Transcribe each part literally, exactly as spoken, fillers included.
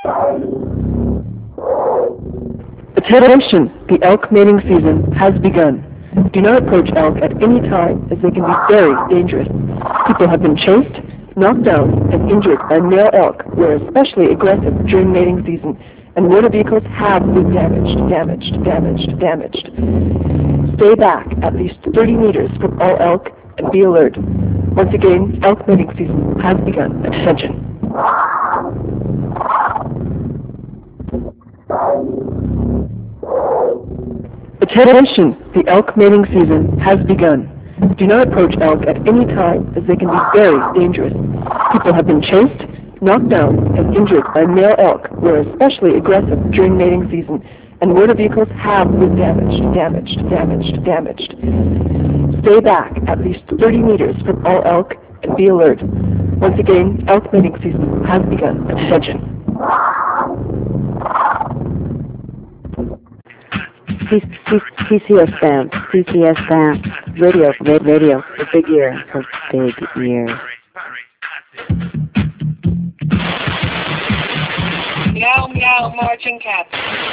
Attention, the elk mating season has begun. Do not approach elk at any time as they can be very dangerous. People have been chased, knocked down, and injured by male elk who are especially aggressive during mating season, and motor vehicles have been damaged, damaged, damaged, damaged. Stay back at least thirty meters from all elk and be alert. Once again, elk mating season has begun. Attention. Attention, the elk mating season has begun. Do not approach elk at any time as they can be very dangerous. People have been chased, knocked down, and injured by male elk who are especially aggressive during mating season, and motor vehicles have been damaged, damaged, damaged, damaged. Stay back at least thirty meters from all elk and be alert. Once again, elk mating season has begun. Attention. C C S band, C C S band, radio, radio, for big ear, for big ear. Meow, meow, marching cats.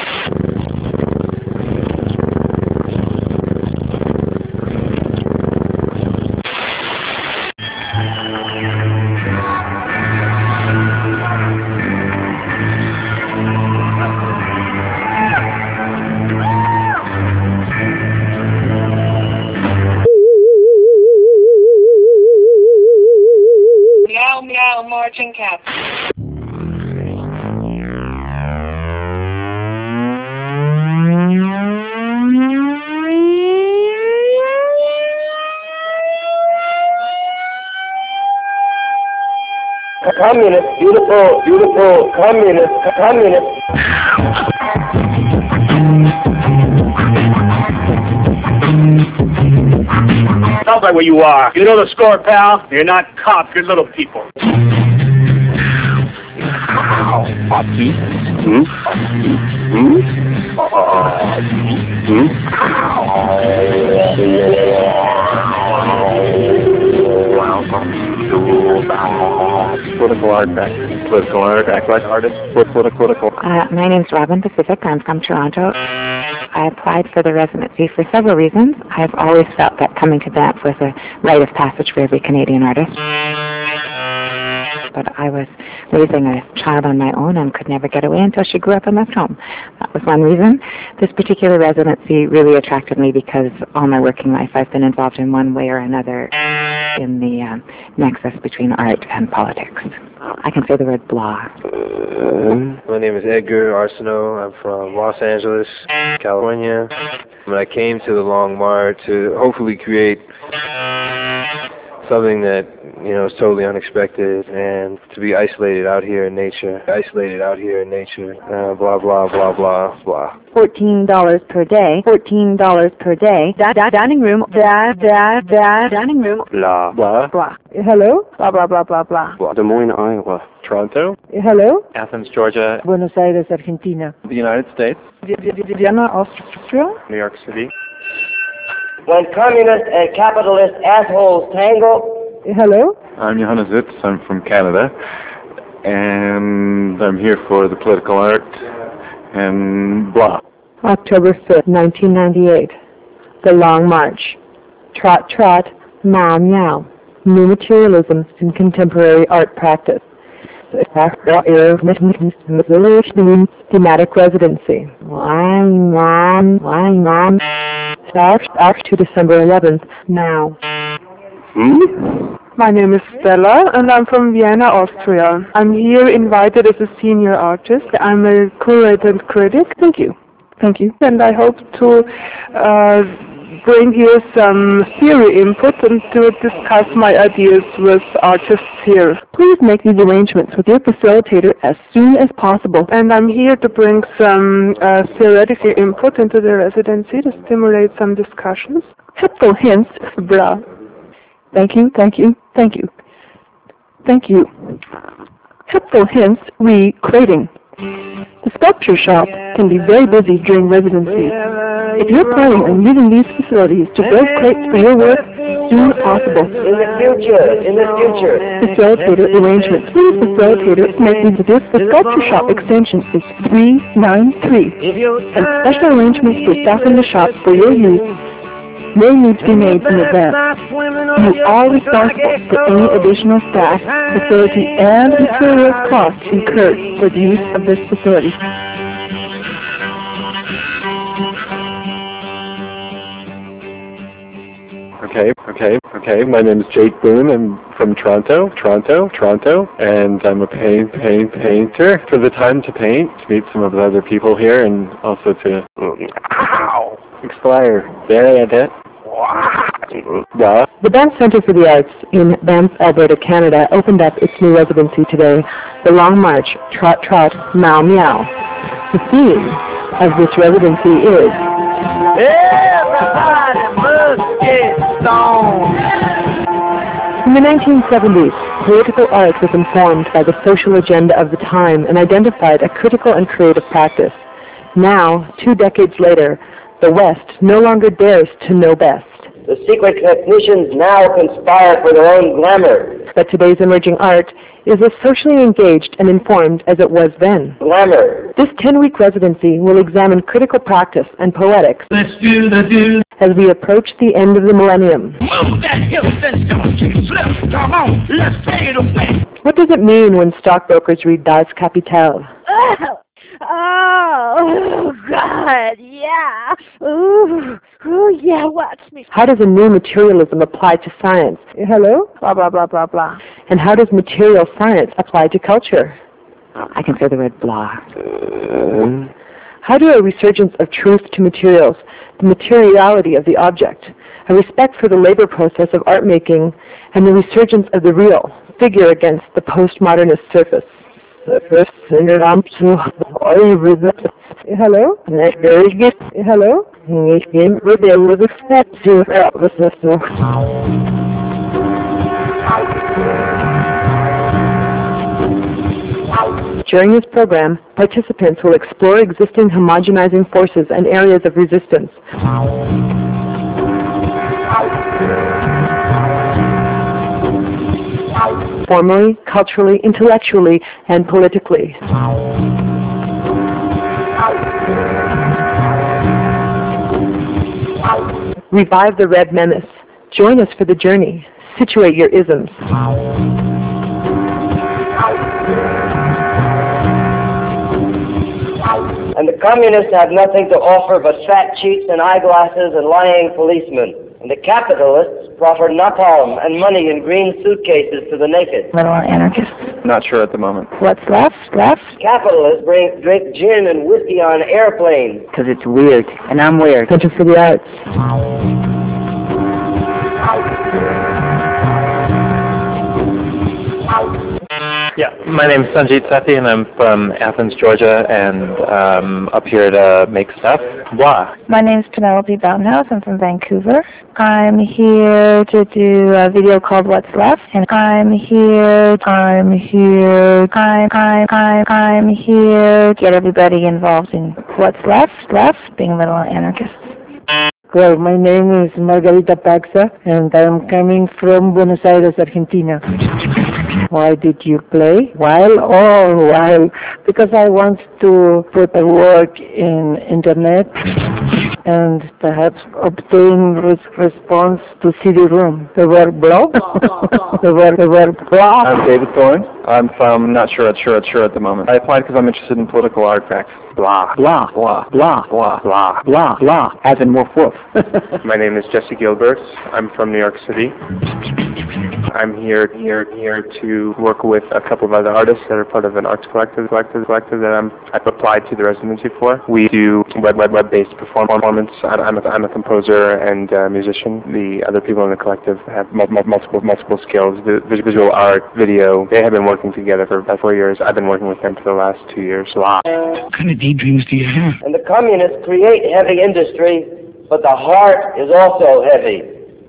Meow, meow, marching cats. Communist, beautiful, beautiful, communist, communist. Sounds like where you are. You know the score, pal? You're not cops, you're little people. Hmm? Hmm? Political art, political art, act like artist, political, political. Uh, my name's Robin Pacific. I'm from Toronto. I applied for the residency for several reasons. I've always felt that coming to Banff was a rite of passage for every Canadian artist. But I was raising a child on my own and could never get away until she grew up and left home. That was one reason. This particular residency really attracted me because all my working life I've been involved in one way or another in the um, nexus between art and politics. I can say the word blah. Uh, my name is Edgar Arsenault. I'm from Los Angeles, California. When I came to the Long March to hopefully create something that, you know, is totally unexpected, and to be isolated out here in nature, isolated out here in nature, uh, blah, blah, blah, blah, blah. Fourteen dollars per day, fourteen dollars per day, da, da, dining room, da, da, da, dining room, Blah, blah, blah. Hello? Blah, blah, blah, blah, blah. blah. Des Moines, Iowa. Toronto. Hello? Athens, Georgia. Buenos Aires, Argentina. The United States. Vienna, Austria. New York City. When communist and capitalist assholes tangle. Hello? I'm Johannes Zitz. I'm from Canada, and I'm here for the political art and blah. October fifth, nineteen ninety-eight. The Long March. Trot, trot, meow, meow. New materialism in contemporary art practice. Thematic residency. Start to December eleventh. Now. Hmm? My name is Stella, and I'm from Vienna, Austria. I'm here invited as a senior artist. I'm a curated critic. Thank you. Thank you. And I hope to uh, bring here some theory input and to discuss my ideas with artists here. Please make these arrangements with your facilitator as soon as possible. And I'm here to bring some uh, theoretical input into the residency to stimulate some discussions. Helpful hints, blah. Thank you, thank you, thank you. Thank you. Helpful hints, re-crating. The sculpture shop can be very busy during residency. If you're planning on using these facilities to build crates for your work, soon possible. In the future, in the future. Facilitator arrangement. Please, facilitator, mentions this. The sculpture shop extension is three nine three. And special arrangements for staff in the shop for your use may need to be made in advance. You are responsible for any additional staff, facility, and materials costs incurred for the use of this facility. Okay, okay, okay. My name is Jake Boone. I'm from Toronto, Toronto, Toronto, and I'm a paint, paint, painter. For the time to paint, to meet some of the other people here, and also to ow, explore. There I did. Yeah. The Banff Centre for the Arts in Banff, Alberta, Canada opened up its new residency today, the Long March, Trot Trot, Meow Meow. The theme of this residency is Everybody must get stoned. In the nineteen seventies, political art was informed by the social agenda of the time and identified a critical and creative practice. Now, two decades later, the West no longer dares to know best. The secret technicians now conspire for their own glamour. But today's emerging art is as socially engaged and informed as it was then. Glamour. This ten-week residency will examine critical practice and poetics Let's do the do. as we approach the end of the millennium. Move that hip and don't kick slip. Come on, let's take it away. What does it mean when stockbrokers read Das Kapital? Oh, oh, God, yeah. Ooh, ooh, yeah, watch me. How does a new materialism apply to science? Hello? Blah, blah, blah, blah, blah. And how does material science apply to culture? I can say the word blah. Uh, how do a resurgence of truth to materials, the materiality of the object, a respect for the labor process of art making, and the resurgence of the real figure against the postmodernist surface? Hello? Hello? During this program, participants will explore existing homogenizing forces and areas of resistance. Formally, culturally, intellectually, and politically. Revive the Red Menace. Join us for the journey. Situate your isms. And the communists have nothing to offer but fat cheeks and eyeglasses and lying policemen. And the capitalists proffer napalm and money in green suitcases to the naked. Little anarchists. Not sure at the moment. What's left? Left? Capitalists bring, drink gin and whiskey on airplanes. Because it's weird, and I'm weird. Center for the Arts. Yeah, my name is Sanjeet Sethi, and I'm from Athens, Georgia, and um, up here to make stuff. Blah. My name is Penelope Bowdenhouse. I'm from Vancouver. I'm here to do a video called What's Left, and I'm here, I'm here, I'm, I'm, I'm, I'm here to get everybody involved in What's Left, left, being little anarchists. Well, my name is Margarita Paxa, and I'm coming from Buenos Aires, Argentina. Why did you play? While? Oh, while. Because I want to put a work in internet and perhaps obtain res response to C D room. The word blog? the word, the word blog? I'm David Thorne. I'm from, not sure, sure, sure at the moment. I applied because I'm interested in political artifacts. Blah, blah, blah, blah, blah, blah, blah, blah, as in woof woof. My name is Jesse Gilbert. I'm from New York City. I'm here, here, here to work with a couple of other artists that are part of an arts collective, collective, collective that I'm, I've applied to the residency for. We do web, web, web-based performance. I'm a, I'm a composer and a musician. The other people in the collective have multiple, multiple skills. The visual art, video. They have been working together for about four years. I've been working with them for the last two years. Wow. What kind of daydreams do you have? And the communists create heavy industry, but the heart is also heavy.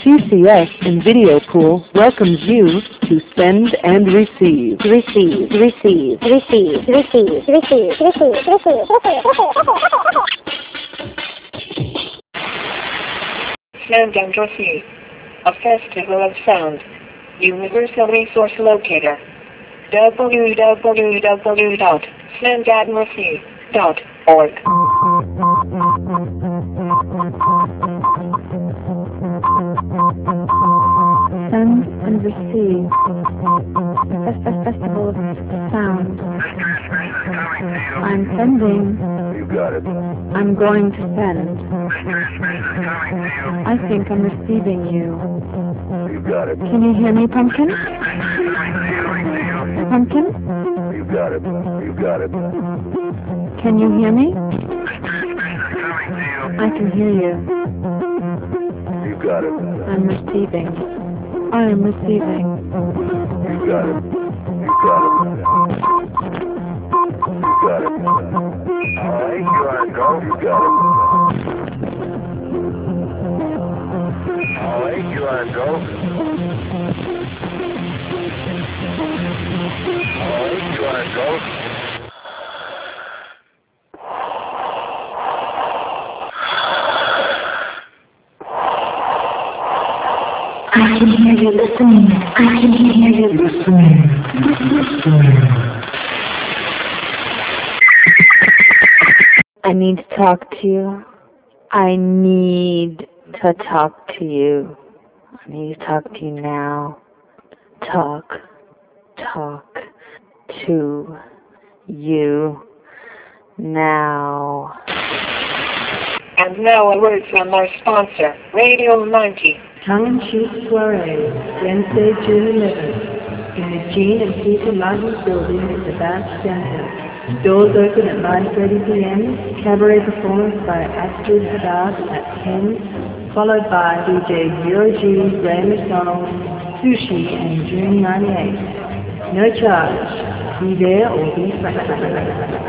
C C S in Video Pool welcomes you to send and receive. Receive, receive, receive, receive, receive, receive, receive, Sound and Receive, a festival of sound. Universal Resource Locator. w w w dot send and receive dot org. Send and receive. A festival of sound. I'm sending. You got it. I'm going to send. I think I'm receiving you. You got it. Can you hear me, Pumpkin? Pumpkin? You got it. You got it. Can you hear me? I can hear you. You got it. I'm receiving. I am receiving. You got it. You got it. You got it. All right, you want to go? You got it. All right, you want to go? All right, you want to go? I can hear you listening. I can hear you listening. Listening. I need to talk to you. I need to talk to you. I need to talk to you now. Talk. Talk to you now. And now a word from our sponsor, Radio ninety. Tongue-in-cheek soiree, Wednesday, June eleventh, in the Jean and Peter Martin building at the Bath Center. Doors open at nine thirty p m Cabaret performance by Astrid Haddad at ten, followed by D J Zero G, Ray McDonald, Sushi, and June ninety-eight. No charge. Be there or be free.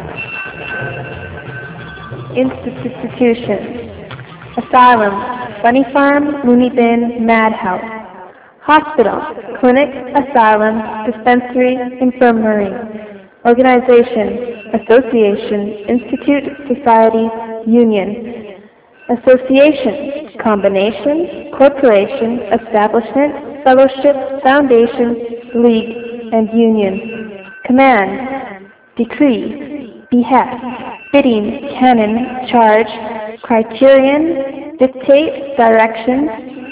Institutions. Asylum, Funny Farm, Looney Bin, Madhouse. Hospital, Clinic, Asylum, Dispensary, Infirmary. Organization, Association, Institute, Society, Union. Association, Combination, Corporation, Establishment, Fellowship, Foundation, League, and Union. Command, Decree, Behest, Bidding, Canon, Charge, Criterion, Dictate, Direction,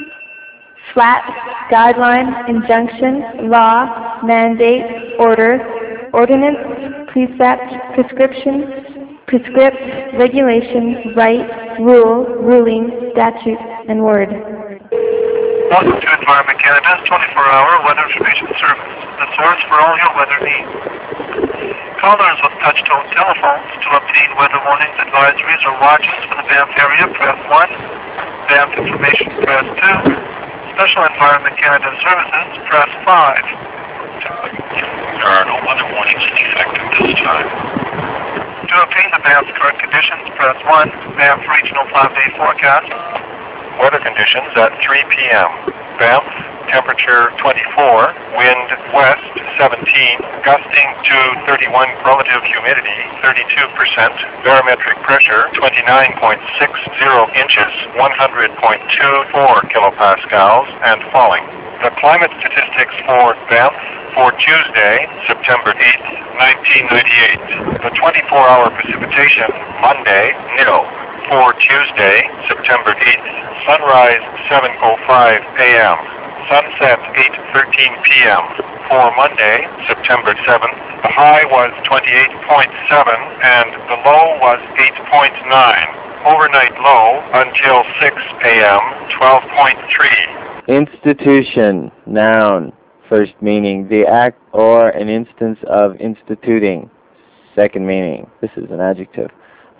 Flat, Guideline, Injunction, Law, Mandate, Order, Ordinance, Precept, Prescription, Prescript, Regulation, Right, Rule, Ruling, Statute, and Word. Welcome to Environment Canada's twenty-four hour weather information service, the source for all your weather needs. Callers with touch-tone telephones to obtain weather warnings, advisories, or watches for the Banff area, press one. Banff information, press two. Special Environment Canada services, press five. There are no weather warnings in effect at this time. To obtain the Banff's current conditions, press one. Banff Regional five-day forecast. Weather conditions at three p m Banff, temperature twenty-four, wind west seventeen, gusting to thirty-one, relative humidity thirty-two percent, barometric pressure twenty-nine point six zero inches, one hundred point two four kilopascals, and falling. The climate statistics for Banff for Tuesday, September eighth, nineteen ninety-eight. The twenty-four hour precipitation, Monday, nil. For Tuesday, September eighth, sunrise seven oh five a m Sunset eight thirteen p m For Monday, September seventh, the high was twenty-eight point seven and the low was eight point nine. Overnight low until six a m twelve point three. Institution, noun. First meaning, the act or an instance of instituting. Second meaning, this is an adjective.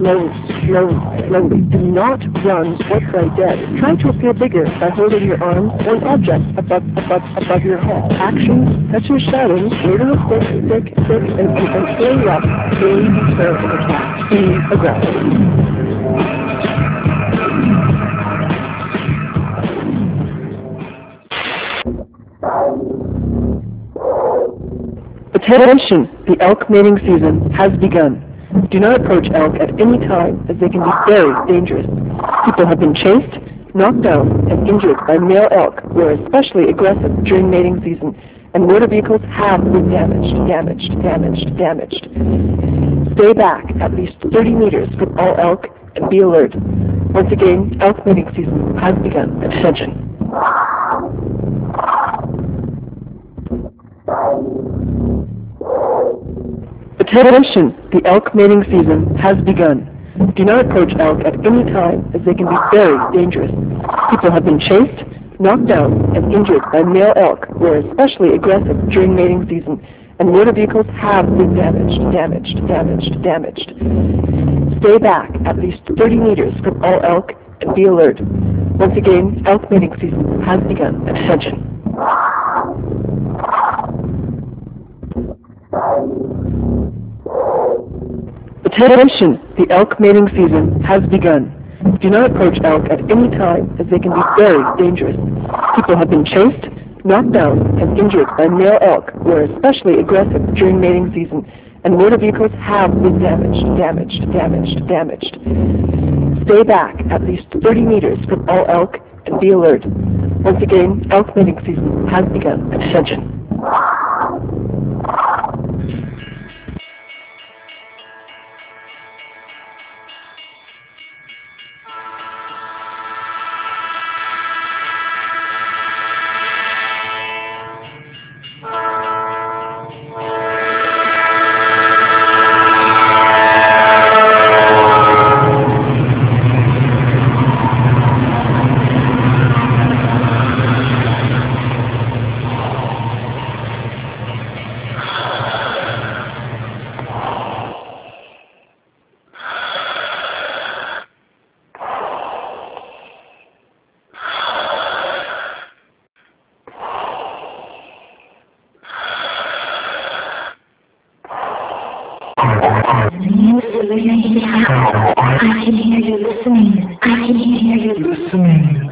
slowly, slowly, slowly. Do not run or play dead. Try to appear bigger by holding your arms or an object above, above, above your head. Actions such as shouting, word of a stick, stick, stick, and, and, and playing up may deter an attack. Be aggressive. Attention! The elk mating season has begun. Do not approach elk at any time, as they can be very dangerous. People have been chased, knocked down, and injured by male elk who are especially aggressive during mating season, and motor vehicles have been damaged, damaged, damaged, damaged. Stay back at least thirty meters from all elk and be alert. Once again, elk mating season has begun. Attention! Attention! The elk mating season has begun. Do not approach elk at any time, as they can be very dangerous. People have been chased, knocked down, and injured by male elk who are especially aggressive during mating season, and motor vehicles have been damaged, damaged, damaged, damaged. Stay back at least thirty meters from all elk and be alert. Once again, elk mating season has begun. Attention! Attention! The elk mating season has begun. Do not approach elk at any time, as they can be very dangerous. People have been chased, knocked down, and injured by male elk who are especially aggressive during mating season, and motor vehicles have been damaged, damaged, damaged, damaged. Stay back at least thirty meters from all elk and be alert. Once again, elk mating season has begun. Attention! I can hear you listening. I can hear you listening.